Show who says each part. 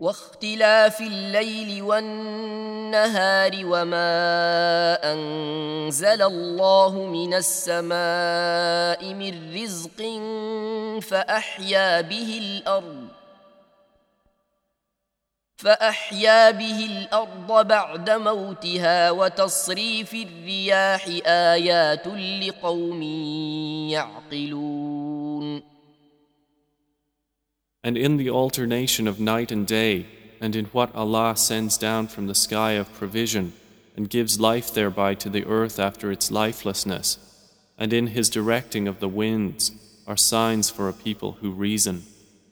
Speaker 1: واختلاف الليل والنهار وما أنزل الله من السماء من رزق فأحيا به الأرض بعد موتها وتصريف الرياح آيات لقوم يعقلون.
Speaker 2: And in the alternation of night and day, and in what Allah sends down from the sky of provision, and gives life thereby to the earth after its lifelessness, and in His directing of the winds, are signs for a people who reason.